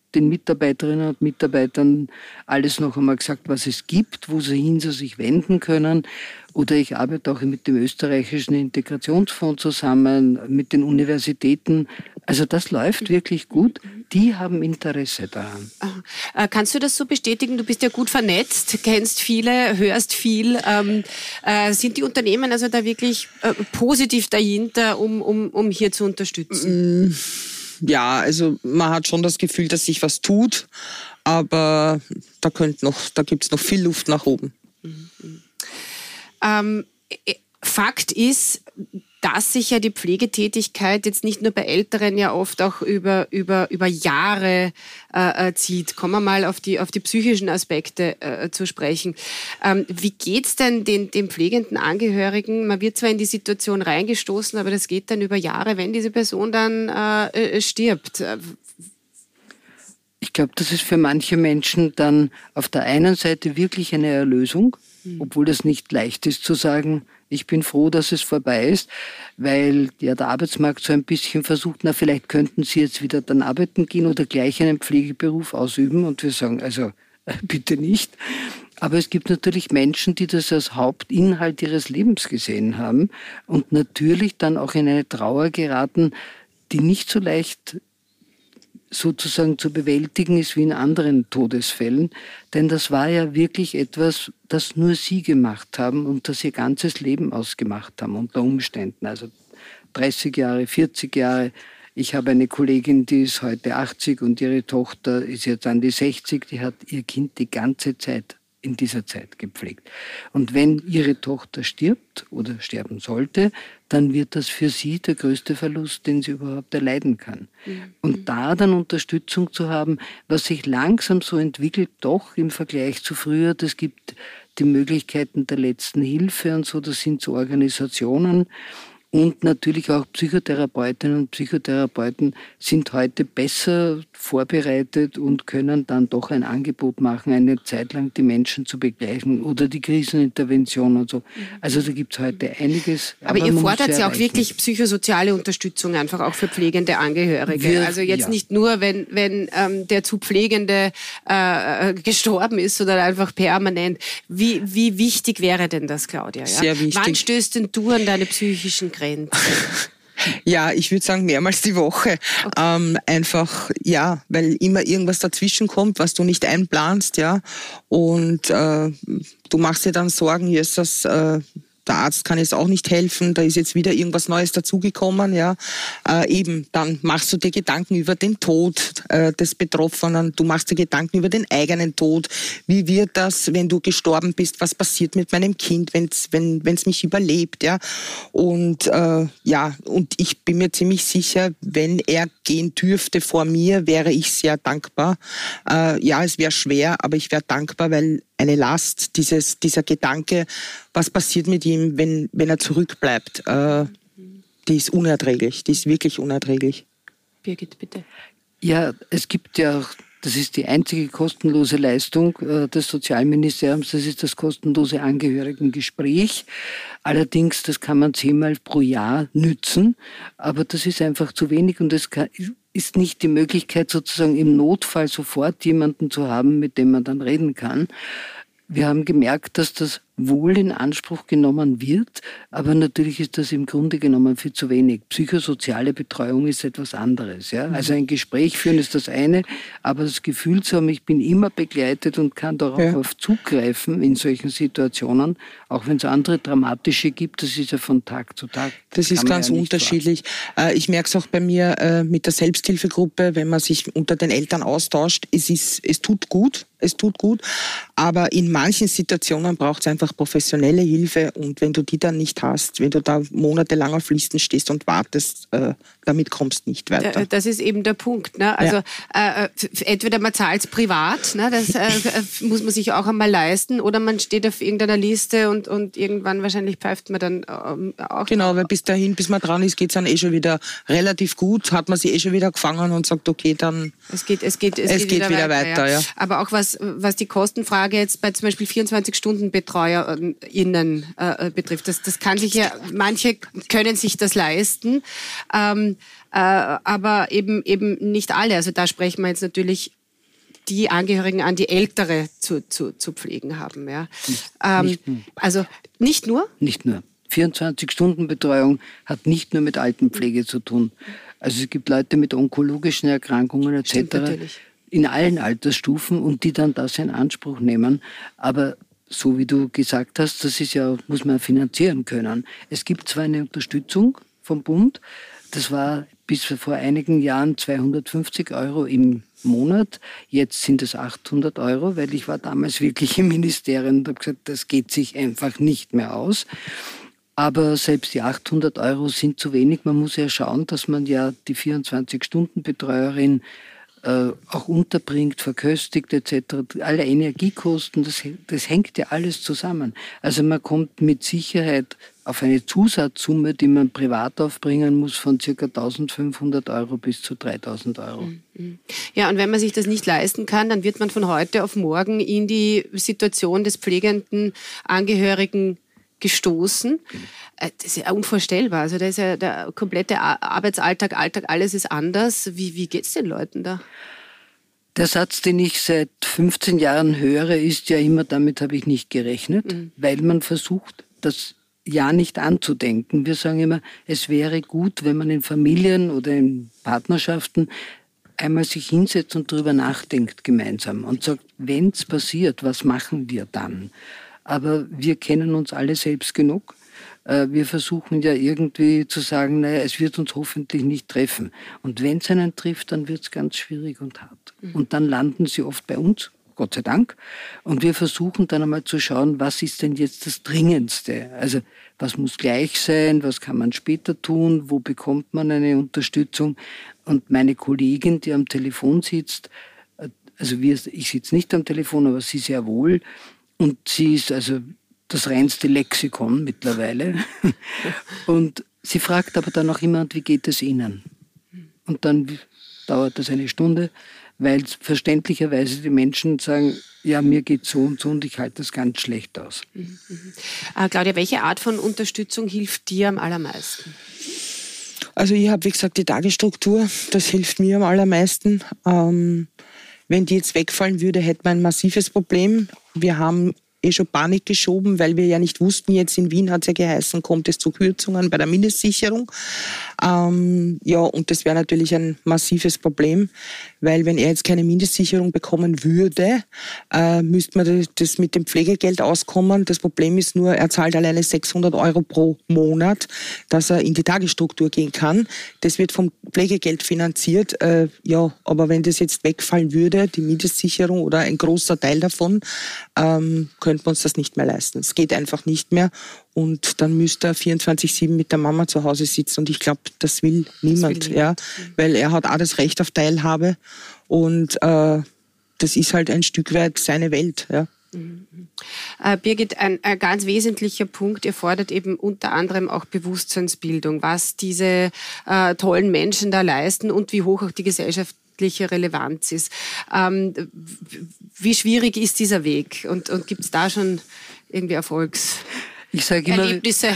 C: den Mitarbeiterinnen und Mitarbeitern alles noch einmal gesagt, was es gibt, wohin sie sich wenden können. Oder ich arbeite auch mit dem österreichischen Integrationsfonds zusammen, mit den Universitäten. Also das läuft wirklich gut. Die haben Interesse daran.
A: Äh, kannst du das so bestätigen? Du bist ja gut vernetzt, kennst viele, hörst viel. Ähm, äh, sind die Unternehmen also da wirklich äh, positiv dahinter, um, um, um hier zu unterstützen?
B: Ja, also man hat schon das Gefühl, dass sich was tut, aber da könnte noch, da gibt es noch viel Luft nach oben.
A: Mhm. Ähm, Fakt ist, dass sich ja die Pflegetätigkeit jetzt nicht nur bei Älteren ja oft auch über, über, über Jahre äh, zieht. Kommen wir mal auf die, auf die psychischen Aspekte äh, zu sprechen. Ähm, wie geht's denn den, den pflegenden Angehörigen? Man wird zwar in die Situation reingestoßen, aber das geht dann über Jahre, wenn diese Person dann äh, stirbt.
C: Ich glaube, das ist für manche Menschen dann auf der einen Seite wirklich eine Erlösung, obwohl das nicht leicht ist zu sagen, ich bin froh, dass es vorbei ist, weil ja der Arbeitsmarkt so ein bisschen versucht, na vielleicht könnten Sie jetzt wieder dann arbeiten gehen oder gleich einen Pflegeberuf ausüben und wir sagen, also äh, bitte nicht. Aber es gibt natürlich Menschen, die das als Hauptinhalt ihres Lebens gesehen haben und natürlich dann auch in eine Trauer geraten, die nicht so leicht sozusagen zu bewältigen ist wie in anderen Todesfällen. Denn das war ja wirklich etwas, das nur sie gemacht haben und das ihr ganzes Leben ausgemacht haben unter Umständen. Also dreißig Jahre, vierzig Jahre. Ich habe eine Kollegin, die ist heute achtzig und ihre Tochter ist jetzt an die sechzig. Die hat ihr Kind die ganze Zeit in dieser Zeit gepflegt. Und wenn ihre Tochter stirbt oder sterben sollte, dann wird das für sie der größte Verlust, den sie überhaupt erleiden kann. Mhm. Und da dann Unterstützung zu haben, was sich langsam so entwickelt, doch im Vergleich zu früher, das gibt die Möglichkeiten der letzten Hilfe und so, das sind so Organisationen. Und natürlich auch Psychotherapeutinnen und Psychotherapeuten sind heute besser vorbereitet und können dann doch ein Angebot machen, eine Zeit lang die Menschen zu begleichen oder die Krisenintervention und so. Also da gibt es heute einiges.
A: Aber, aber ihr fordert ja auch wirklich psychosoziale Unterstützung, einfach auch für pflegende Angehörige. Wir, also jetzt ja. nicht nur, wenn, wenn ähm, der zu Pflegende äh, gestorben ist, sondern einfach permanent. Wie, wie wichtig wäre denn das, Claudia? Ja?
B: Sehr wichtig.
A: Wann stößt denn du an deine psychischen Grenzen?
B: Ja, ich würde sagen mehrmals die Woche. Okay. Ähm, einfach, ja, weil immer irgendwas dazwischen kommt, was du nicht einplanst, ja. Und äh, du machst dir dann Sorgen, hier ist das... Äh, der Arzt kann jetzt auch nicht helfen, da ist jetzt wieder irgendwas Neues dazugekommen, ja. Äh, eben, dann machst du dir Gedanken über den Tod äh, des Betroffenen, du machst dir Gedanken über den eigenen Tod. Wie wird das, wenn du gestorben bist? Was passiert mit meinem Kind, wenn's, wenn es mich überlebt, ja? Und äh, ja, und ich bin mir ziemlich sicher, wenn er gehen dürfte vor mir, wäre ich sehr dankbar. Äh, ja, es wäre schwer, aber ich wäre dankbar, weil eine Last, dieses, dieser Gedanke, was passiert mit ihm, wenn, wenn er zurückbleibt, äh, die ist unerträglich, die ist wirklich unerträglich.
A: Birgit, bitte.
C: Ja, es gibt ja auch, das ist die einzige kostenlose Leistung äh, des Sozialministeriums, das ist das kostenlose Angehörigengespräch. Allerdings, das kann man zehnmal pro Jahr nützen, aber das ist einfach zu wenig und es kann, ist nicht die Möglichkeit, sozusagen im Notfall sofort jemanden zu haben, mit dem man dann reden kann. Wir haben gemerkt, dass das wohl in Anspruch genommen wird, aber natürlich ist das im Grunde genommen viel zu wenig. Psychosoziale Betreuung ist etwas anderes. Ja? Also ein Gespräch führen ist das eine, aber das Gefühl zu haben, ich bin immer begleitet und kann darauf ja. zugreifen in solchen Situationen, auch wenn es andere dramatische gibt, das ist ja von Tag zu Tag.
B: Das, das ist ganz ja unterschiedlich. Warten. Ich merke es auch bei mir mit der Selbsthilfegruppe, wenn man sich unter den Eltern austauscht, es, ist, es tut gut, es tut gut, aber in manchen Situationen braucht es einfach professionelle Hilfe und wenn du die dann nicht hast, wenn du da monatelang auf Listen stehst und wartest, äh, damit kommst du nicht weiter.
A: Das ist eben der Punkt. Ne? Also ja. äh, entweder man zahlt es privat, ne? Das äh, muss man sich auch einmal leisten, oder man steht auf irgendeiner Liste und, und irgendwann wahrscheinlich pfeift man dann ähm, auch.
B: Genau, weil bis dahin, bis man dran ist, geht es dann eh schon wieder relativ gut, hat man sie eh schon wieder gefangen und sagt, okay, dann
A: es geht, es geht, es,
B: es
A: geht,
B: geht
A: wieder,
B: wieder
A: weiter.
B: weiter ja.
A: Ja. Aber auch was, was die Kostenfrage jetzt bei zum Beispiel vierundzwanzig-Stunden-BetreuerInnen äh, betrifft, das, das kann sich ja, manche können sich das leisten, ähm, äh, aber eben, eben nicht alle. Also da sprechen wir jetzt natürlich die Angehörigen an die Ältere zu, zu, zu pflegen haben. Ja.
C: Nicht,
A: ähm,
C: nicht nur.
A: Also nicht nur?
C: Nicht nur. vierundzwanzig-Stunden-Betreuung hat nicht nur mit Altenpflege zu tun. Also es gibt Leute mit onkologischen Erkrankungen et cetera in allen Altersstufen und die dann das in Anspruch nehmen. Aber so wie du gesagt hast, das ist ja, muss man finanzieren können. Es gibt zwar eine Unterstützung vom Bund, das war bis vor einigen Jahren zweihundertfünfzig Euro im Monat. Jetzt sind es achthundert Euro, weil ich war damals wirklich im Ministerium und habe gesagt, das geht sich einfach nicht mehr aus. Aber selbst die achthundert Euro sind zu wenig. Man muss ja schauen, dass man ja die vierundzwanzig-Stunden-Betreuerin äh, auch unterbringt, verköstigt et cetera. Alle Energiekosten, das, das hängt ja alles zusammen. Also man kommt mit Sicherheit auf eine Zusatzsumme, die man privat aufbringen muss, von ca. eintausendfünfhundert Euro bis zu dreitausend Euro.
A: Ja, und wenn man sich das nicht leisten kann, dann wird man von heute auf morgen in die Situation des pflegenden Angehörigen gestoßen. Das ist ja unvorstellbar. Also da ist ja der komplette Arbeitsalltag, Alltag, alles ist anders. Wie, wie geht es den Leuten da?
C: Der Satz, den ich seit fünfzehn Jahren höre, ist ja immer, damit habe ich nicht gerechnet, mhm. weil man versucht, das ja nicht anzudenken. Wir sagen immer, es wäre gut, wenn man in Familien oder in Partnerschaften einmal sich hinsetzt und darüber nachdenkt gemeinsam und sagt, wenn es passiert, was machen wir dann? Aber wir kennen uns alle selbst genug. Wir versuchen ja irgendwie zu sagen, naja, es wird uns hoffentlich nicht treffen. Und wenn es einen trifft, dann wird es ganz schwierig und hart. Mhm. Und dann landen sie oft bei uns, Gott sei Dank. Und wir versuchen dann einmal zu schauen, was ist denn jetzt das Dringendste? Also was muss gleich sein, was kann man später tun, wo bekommt man eine Unterstützung? Und meine Kollegin, die am Telefon sitzt, also wir, ich sitze nicht am Telefon, aber sie sehr wohl, und sie ist also das reinste Lexikon mittlerweile. Und sie fragt aber dann auch immer, wie geht es Ihnen? Und dann dauert das eine Stunde, weil verständlicherweise die Menschen sagen, ja, mir geht so und so und ich halte das ganz schlecht aus.
A: Mhm. Äh, Claudia, welche Art von Unterstützung hilft dir am allermeisten?
B: Also ich habe, wie gesagt, die Tagesstruktur, das hilft mir am allermeisten. Ähm, wenn die jetzt wegfallen würde, hätte man ein massives Problem. Wir haben eh schon Panik geschoben, weil wir ja nicht wussten, jetzt in Wien hat es ja geheißen, kommt es zu Kürzungen bei der Mindestsicherung. Ähm, ja, und das wäre natürlich ein massives Problem, weil wenn er jetzt keine Mindestsicherung bekommen würde, äh, müsste man das mit dem Pflegegeld auskommen. Das Problem ist nur, er zahlt alleine sechshundert Euro pro Monat, dass er in die Tagesstruktur gehen kann. Das wird vom Pflegegeld finanziert. Äh, ja, aber wenn das jetzt wegfallen würde, die Mindestsicherung oder ein großer Teil davon, ähm, könnte man uns das nicht mehr leisten. Es geht einfach nicht mehr. Und dann müsste er vierundzwanzig sieben mit der Mama zu Hause sitzen. Und ich glaube, das will niemand, das will ja, weil er hat auch das Recht auf Teilhabe. Und äh, das ist halt ein Stück weit seine Welt. Ja.
A: Mhm. Äh, Birgit, ein, ein ganz wesentlicher Punkt, ihr fordert eben unter anderem auch Bewusstseinsbildung, was diese äh, tollen Menschen da leisten und wie hoch auch die gesellschaftliche Relevanz ist. Ähm, wie schwierig ist dieser Weg? Und, und gibt es da schon irgendwie Erfolgs?
C: Ich sage immer,
A: Erlebnisse?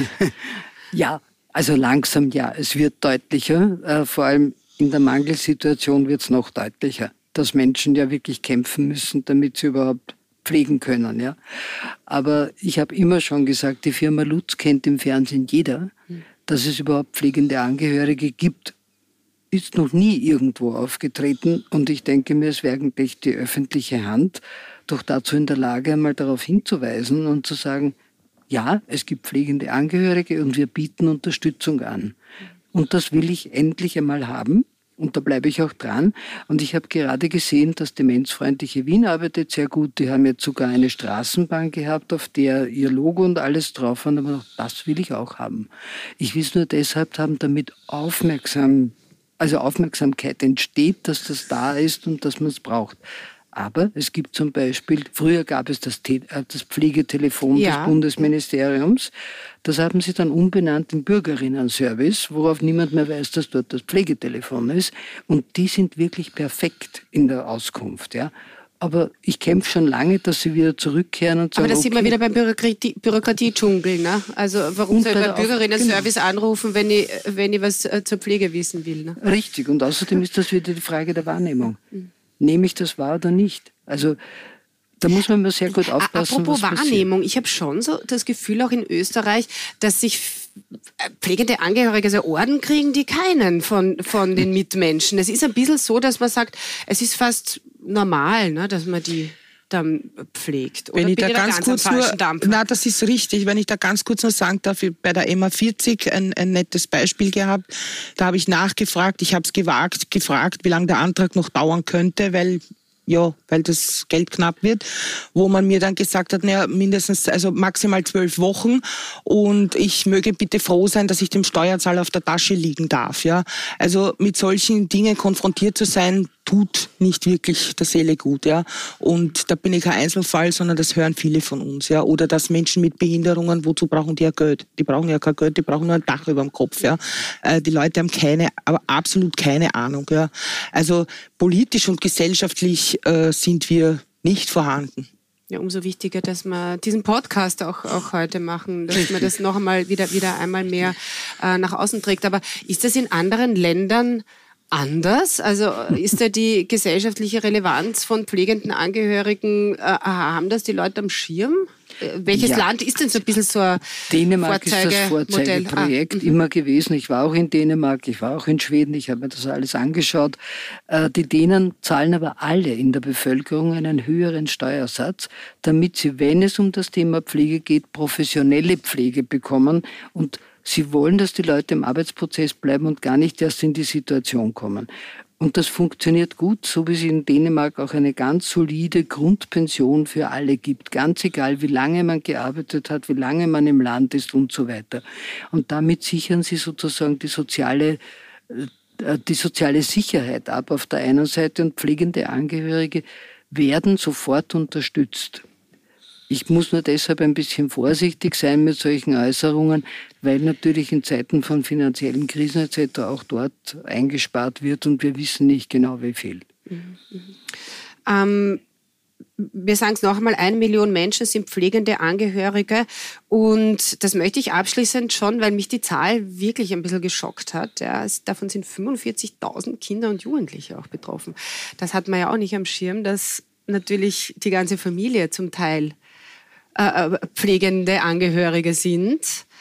C: Ja, also langsam ja. Es wird deutlicher. Äh, vor allem in der Mangelsituation wird es noch deutlicher, dass Menschen ja wirklich kämpfen müssen, damit sie überhaupt pflegen können. Ja. Aber ich habe immer schon gesagt, die Firma Lutz kennt im Fernsehen jeder, hm. dass es überhaupt pflegende Angehörige gibt. Ist noch nie irgendwo aufgetreten. Und ich denke mir, es wäre eigentlich die öffentliche Hand doch dazu in der Lage, einmal darauf hinzuweisen und zu sagen, ja, es gibt pflegende Angehörige und wir bieten Unterstützung an. Und das will ich endlich einmal haben. Und da bleibe ich auch dran. Und ich habe gerade gesehen, dass Demenzfreundliche Wien arbeitet sehr gut. Die haben jetzt sogar eine Straßenbahn gehabt, auf der ihr Logo und alles drauf war. Aber das will ich auch haben. Ich will es nur deshalb haben, damit aufmerksam, also Aufmerksamkeit entsteht, dass das da ist und dass man es braucht. Aber es gibt zum Beispiel, früher gab es das, Te- das Pflegetelefon ja. des Bundesministeriums. Das haben sie dann umbenannt in Bürgerinnen-Service, worauf niemand mehr weiß, dass dort das Pflegetelefon ist. Und die sind wirklich perfekt in der Auskunft. Ja. Aber ich kämpfe schon lange, dass sie wieder zurückkehren und sagen,
A: aber das
C: okay,
A: sieht man wieder beim Bürokratie, Bürokratie-Dschungel. Ne? Also warum soll ich beim Bürgerinnen-Service genau. anrufen, wenn ich, wenn ich was zur Pflege wissen will? Ne?
C: Richtig. Und außerdem ist das wieder die Frage der Wahrnehmung. Mhm. nehme ich das wahr oder nicht? Also da muss man mal sehr gut aufpassen.
A: Apropos
C: was
A: Wahrnehmung,
C: passiert.
A: ich habe schon so das Gefühl, auch in Österreich, dass sich pflegende Angehörige so Orden kriegen, die keinen von, von den Mitmenschen. Es ist ein bisschen so, dass man sagt, es ist fast normal, ne, dass man die dann pflegt. Oder
B: wenn ich
A: bin
B: da
A: ich
B: ganz,
A: ganz
B: kurz
A: am
B: nur,
A: falschen Dampfer?
B: na, das ist richtig. Wenn ich da ganz kurz noch sagen darf, ich bei der M A vierzig ein, ein nettes Beispiel gehabt. Da habe ich nachgefragt, ich habe es gewagt, gefragt, wie lange der Antrag noch dauern könnte, weil ja, weil das Geld knapp wird, wo man mir dann gesagt hat, naja, mindestens, also maximal zwölf Wochen und ich möge bitte froh sein, dass ich dem Steuerzahler auf der Tasche liegen darf, ja. Also mit solchen Dingen konfrontiert zu sein, tut nicht wirklich der Seele gut, ja. Und da bin ich kein Einzelfall, sondern das hören viele von uns, ja. Oder dass Menschen mit Behinderungen, wozu brauchen die ja Geld? Die brauchen ja kein Geld, die brauchen nur ein Dach über dem Kopf, ja. Die Leute haben keine, aber absolut keine Ahnung, ja. Also politisch und gesellschaftlich äh, sind wir nicht vorhanden.
A: Ja, umso wichtiger, dass wir diesen Podcast auch, auch heute machen, dass man das noch einmal wieder, wieder einmal mehr äh, nach außen trägt. Aber ist das in anderen Ländern anders? Also ist da die gesellschaftliche Relevanz von pflegenden Angehörigen, äh, haben das die Leute am Schirm? Äh, welches
C: ja.
A: Land ist denn so ein bisschen so ein
C: Dänemark ist das
A: Vorzeigemodell?
C: Vorzeigeprojekt
A: Ah,
C: immer gewesen. Ich war auch in Dänemark, ich war auch in Schweden, ich habe mir das alles angeschaut. Äh, die Dänen zahlen aber alle in der Bevölkerung einen höheren Steuersatz, damit sie, wenn es um das Thema Pflege geht, professionelle Pflege bekommen und sie wollen, dass die Leute im Arbeitsprozess bleiben und gar nicht erst in die Situation kommen. Und das funktioniert gut, so wie es in Dänemark auch eine ganz solide Grundpension für alle gibt. Ganz egal, wie lange man gearbeitet hat, wie lange man im Land ist und so weiter. Und damit sichern sie sozusagen die soziale, die soziale Sicherheit ab auf der einen Seite und pflegende Angehörige werden sofort unterstützt. Ich muss nur deshalb ein bisschen vorsichtig sein mit solchen Äußerungen, weil natürlich in Zeiten von finanziellen Krisen et cetera auch dort eingespart wird und wir wissen nicht genau, wie viel.
A: Mhm. Ähm, wir sagen es noch einmal, eine Million Menschen sind pflegende Angehörige und das möchte ich abschließend schon, weil mich die Zahl wirklich ein bisschen geschockt hat. Ja, es, davon sind fünfundvierzigtausend Kinder und Jugendliche auch betroffen. Das hat man ja auch nicht am Schirm, dass natürlich die ganze Familie zum Teil Äh, pflegende Angehörige sind.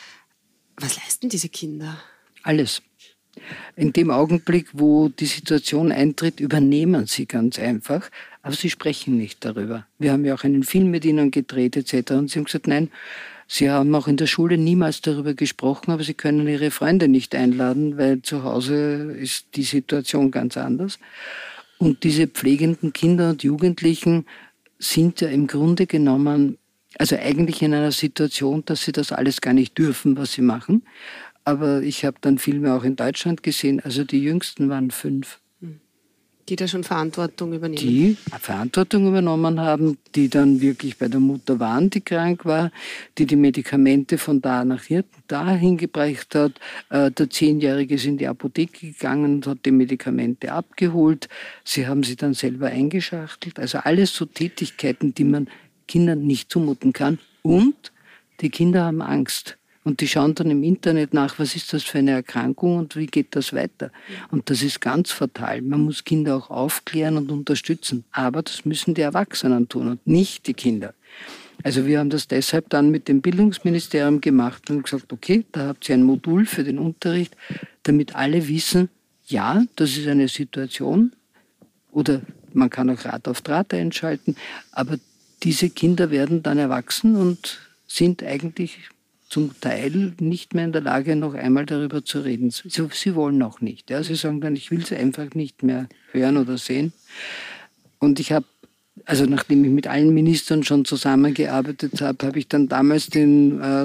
A: Was leisten diese Kinder?
C: Alles. In dem Augenblick, wo die Situation eintritt, übernehmen sie ganz einfach, aber sie sprechen nicht darüber. Wir haben ja auch einen Film mit ihnen gedreht et cetera und sie haben gesagt, nein, sie haben auch in der Schule niemals darüber gesprochen, aber sie können ihre Freunde nicht einladen, weil zu Hause ist die Situation ganz anders. Und diese pflegenden Kinder und Jugendlichen sind ja im Grunde genommen also eigentlich in einer Situation, dass sie das alles gar nicht dürfen, was sie machen. Aber ich habe dann Filme auch in Deutschland gesehen, also die Jüngsten waren fünf.
A: Die da schon Verantwortung übernehmen.
C: Die Verantwortung übernommen haben, die dann wirklich bei der Mutter waren, die krank war, die die Medikamente von da nach hier dahin gebracht hat. Der Zehnjährige ist in die Apotheke gegangen und hat die Medikamente abgeholt. Sie haben sie dann selber eingeschachtelt. Also alles so Tätigkeiten, die man Kindern nicht zumuten kann. Und die Kinder haben Angst. Und die schauen dann im Internet nach, was ist das für eine Erkrankung und wie geht das weiter. Und das ist ganz fatal. Man muss Kinder auch aufklären und unterstützen. Aber das müssen die Erwachsenen tun und nicht die Kinder. Also wir haben das deshalb dann mit dem Bildungsministerium gemacht und gesagt, okay, da habt ihr ein Modul für den Unterricht, damit alle wissen, ja, das ist eine Situation. Oder man kann auch Rat auf Draht einschalten. Aber diese Kinder werden dann erwachsen und sind eigentlich zum Teil nicht mehr in der Lage, noch einmal darüber zu reden. Sie, sie wollen auch nicht. Ja. Sie sagen dann, ich will sie einfach nicht mehr hören oder sehen. Und ich habe, also nachdem ich mit allen Ministern schon zusammengearbeitet habe, habe ich dann damals den, äh,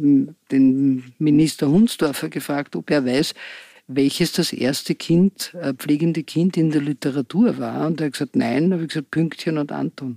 C: den Minister Hundsdorfer gefragt, ob er weiß, welches das erste Kind, äh, pflegende Kind in der Literatur war. Und er hat gesagt, nein. Da habe ich gesagt, Pünktchen und Anton.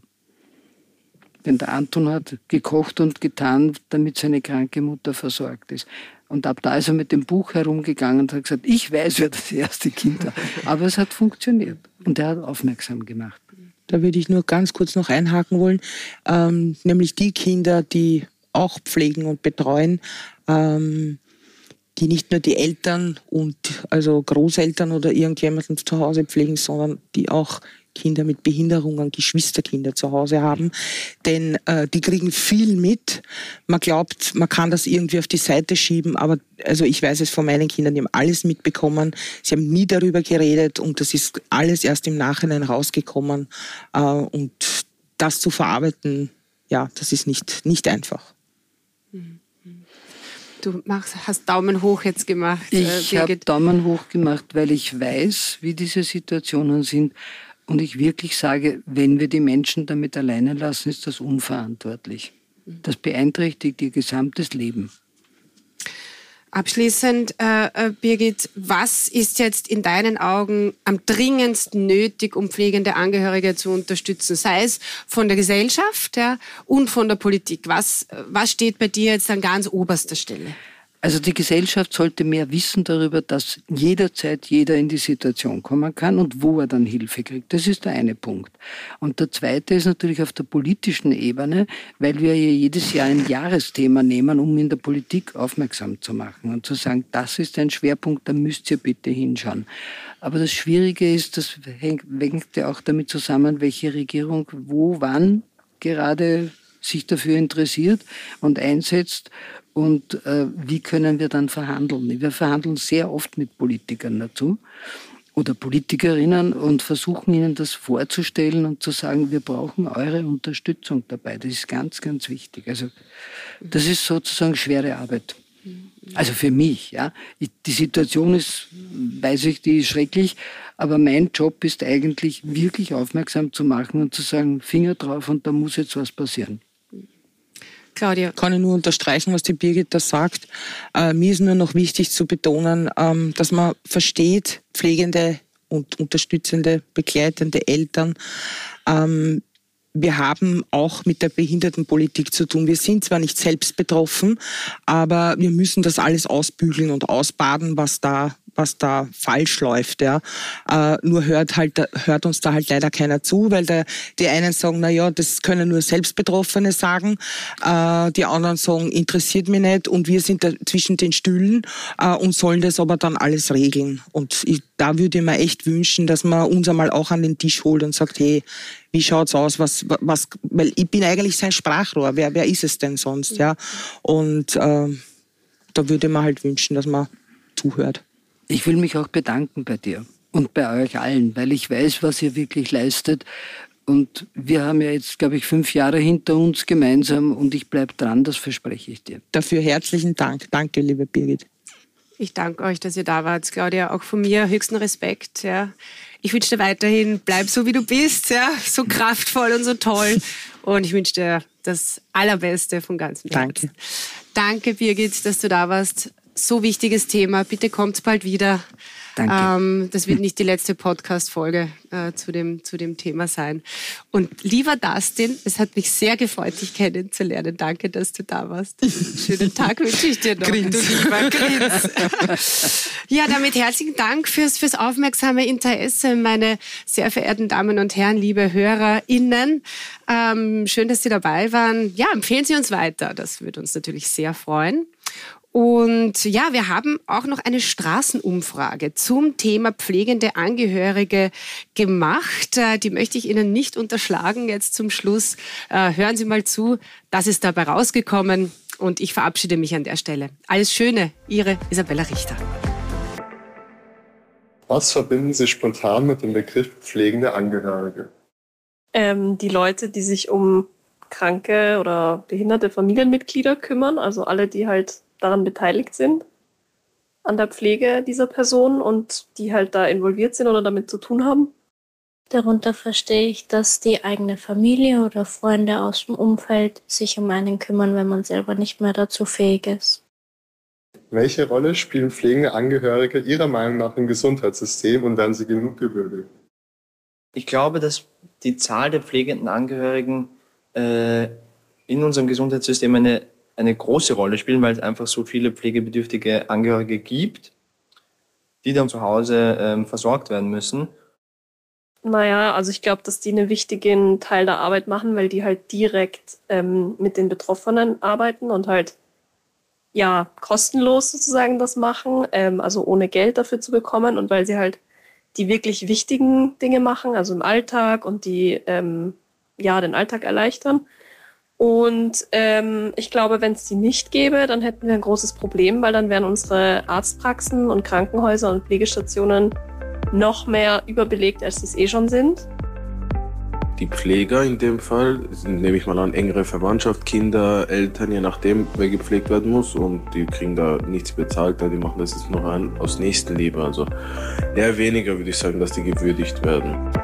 C: Denn der Anton hat gekocht und getan, damit seine kranke Mutter versorgt ist. Und ab da ist er mit dem Buch herumgegangen und hat gesagt, ich weiß, wer das erste Kind war. Aber es hat funktioniert. Und er hat aufmerksam gemacht.
B: Da würde ich nur ganz kurz noch einhaken wollen. Ähm, nämlich die Kinder, die auch pflegen und betreuen, ähm, die nicht nur die Eltern und also Großeltern oder irgendjemanden zu Hause pflegen, sondern die auch Kinder mit Behinderungen, Geschwisterkinder zu Hause haben. Denn äh, die kriegen viel mit. Man glaubt, man kann das irgendwie auf die Seite schieben, aber also ich weiß es von meinen Kindern, die haben alles mitbekommen. Sie haben nie darüber geredet und das ist alles erst im Nachhinein rausgekommen. Äh, und das zu verarbeiten, ja, das ist nicht, nicht einfach.
A: Du machst, hast Daumen hoch jetzt gemacht.
C: Ich
A: äh,
C: habe Daumen hoch gemacht, weil ich weiß, wie diese Situationen sind. Und ich wirklich sage, wenn wir die Menschen damit alleine lassen, ist das unverantwortlich. Das beeinträchtigt ihr gesamtes Leben.
A: Abschließend, äh, Birgit, was ist jetzt in deinen Augen am dringendsten nötig, um pflegende Angehörige zu unterstützen? Sei es von der Gesellschaft, ja, und von der Politik. Was, was steht bei dir jetzt an ganz oberster Stelle?
C: Also die Gesellschaft sollte mehr wissen darüber, dass jederzeit jeder in die Situation kommen kann und wo er dann Hilfe kriegt. Das ist der eine Punkt. Und der zweite ist natürlich auf der politischen Ebene, weil wir ja jedes Jahr ein Jahresthema nehmen, um in der Politik aufmerksam zu machen und zu sagen, das ist ein Schwerpunkt, da müsst ihr bitte hinschauen. Aber das Schwierige ist, das hängt, hängt ja auch damit zusammen, welche Regierung wo, wann gerade sich dafür interessiert und einsetzt. Und äh, wie können wir dann verhandeln? Wir verhandeln sehr oft mit Politikern dazu oder Politikerinnen und versuchen ihnen das vorzustellen und zu sagen, wir brauchen eure Unterstützung dabei. Das ist ganz, ganz wichtig. Also das ist sozusagen schwere Arbeit. Also für mich, ja. Ich, die Situation ist, weiß ich, die ist schrecklich, aber mein Job ist eigentlich wirklich aufmerksam zu machen und zu sagen, Finger drauf und da muss jetzt was passieren.
A: Claudia.
B: Kann ich nur unterstreichen, was die Birgit da sagt. Äh, mir ist nur noch wichtig zu betonen, ähm, dass man versteht, pflegende und unterstützende, begleitende Eltern, ähm, wir haben auch mit der Behindertenpolitik zu tun. Wir sind zwar nicht selbst betroffen, aber wir müssen das alles ausbügeln und ausbaden, was da was da falsch läuft. Ja. Äh, nur hört, halt, hört uns da halt leider keiner zu, weil der, die einen sagen, na ja, das können nur Selbstbetroffene sagen, äh, die anderen sagen, interessiert mich nicht und wir sind da zwischen den Stühlen äh, und sollen das aber dann alles regeln. Und ich, da würde ich mir echt wünschen, dass man uns einmal auch an den Tisch holt und sagt, hey, wie schaut's aus? Was, was, weil ich bin eigentlich sein Sprachrohr. Wer, wer ist es denn sonst? Ja. Und äh, da würde ich mir halt wünschen, dass man zuhört.
C: Ich will mich auch bedanken bei dir und bei euch allen, weil ich weiß, was ihr wirklich leistet. Und wir haben ja jetzt, glaube ich, fünf Jahre hinter uns gemeinsam und ich bleibe dran, das verspreche ich dir.
B: Dafür herzlichen Dank. Danke, liebe Birgit.
A: Ich danke euch, dass ihr da wart, Claudia. Auch von mir höchsten Respekt. Ja. Ich wünsche dir weiterhin, bleib so, wie du bist, ja, so kraftvoll und so toll. Und ich wünsche dir das Allerbeste von ganzem Herzen.
B: Danke.
A: Danke, Birgit, dass du da warst. So wichtiges Thema. Bitte kommt bald wieder.
C: Danke.
A: Ähm, das wird nicht die letzte Podcast-Folge äh, zu dem, zu dem Thema sein. Und lieber Dustin, es hat mich sehr gefreut, dich kennenzulernen. Danke, dass du da warst. Schönen Tag wünsche ich dir noch.
B: Grins.
A: Du lieber Grins. Ja, damit herzlichen Dank fürs, fürs aufmerksame Interesse, meine sehr verehrten Damen und Herren, liebe HörerInnen. Ähm, schön, dass Sie dabei waren. Ja, empfehlen Sie uns weiter. Das würde uns natürlich sehr freuen. Und ja, wir haben auch noch eine Straßenumfrage zum Thema pflegende Angehörige gemacht. Die möchte ich Ihnen nicht unterschlagen jetzt zum Schluss. Hören Sie mal zu, das ist dabei rausgekommen und ich verabschiede mich an der Stelle. Alles Schöne, Ihre Isabella Richter.
E: Was verbinden Sie spontan mit dem Begriff pflegende Angehörige?
F: Ähm, die Leute, die sich um kranke oder behinderte Familienmitglieder kümmern, also alle, die halt daran beteiligt sind, an der Pflege dieser Person und die halt da involviert sind oder damit zu tun haben.
G: Darunter verstehe ich, dass die eigene Familie oder Freunde aus dem Umfeld sich um einen kümmern, wenn man selber nicht mehr dazu fähig ist.
E: Welche Rolle spielen pflegende Angehörige Ihrer Meinung nach im Gesundheitssystem und werden sie genug gewürdigt?
H: Ich glaube, dass die Zahl der pflegenden Angehörigen äh, in unserem Gesundheitssystem eine eine große Rolle spielen, weil es einfach so viele pflegebedürftige Angehörige gibt, die dann zu Hause ähm, versorgt werden müssen.
F: Naja, also ich glaube, dass die einen wichtigen Teil der Arbeit machen, weil die halt direkt ähm, mit den Betroffenen arbeiten und halt ja kostenlos sozusagen das machen, ähm, also ohne Geld dafür zu bekommen und weil sie halt die wirklich wichtigen Dinge machen, also im Alltag und die ähm, ja den Alltag erleichtern. Und ähm, ich glaube, wenn es die nicht gäbe, dann hätten wir ein großes Problem, weil dann wären unsere Arztpraxen und Krankenhäuser und Pflegestationen noch mehr überbelegt, als sie es eh schon sind.
I: Die Pfleger in dem Fall sind, nehme ich mal an, engere Verwandtschaft, Kinder, Eltern, je nachdem, wer gepflegt werden muss. Und die kriegen da nichts bezahlt, die machen das jetzt noch an, aus Nächstenliebe. Also eher weniger würde ich sagen, dass die gewürdigt werden.